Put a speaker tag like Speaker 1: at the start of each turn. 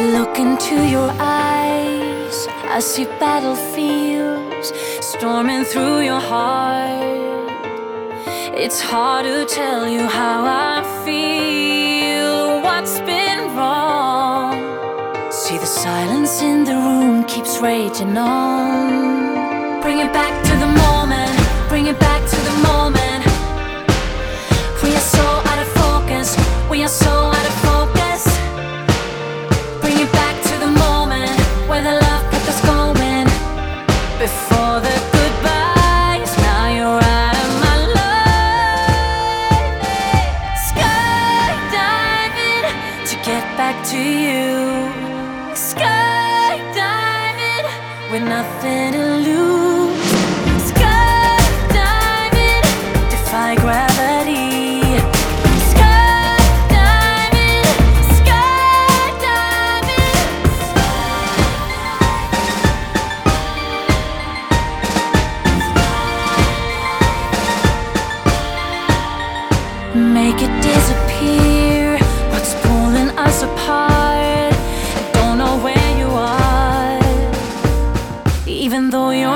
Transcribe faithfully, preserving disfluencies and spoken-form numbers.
Speaker 1: Look into your eyes, I see battlefields storming through your heart. It's hard to tell you how I feel, what's been wrong. See, the silence in the room keeps raging on. Bring it back to the moment, bring it back to the moment. We are so out of focus, we are so out of focus. Bring it back to the moment where the love kept us going. Before the goodbyes, now you're out of my life. Skydiving to get back to you. Skydiving with nothing to lose. Skydiving, defy gravity. Skydiving, skydiving. Make it disappear, what's pulling us apart. Don't know where you are, even though you're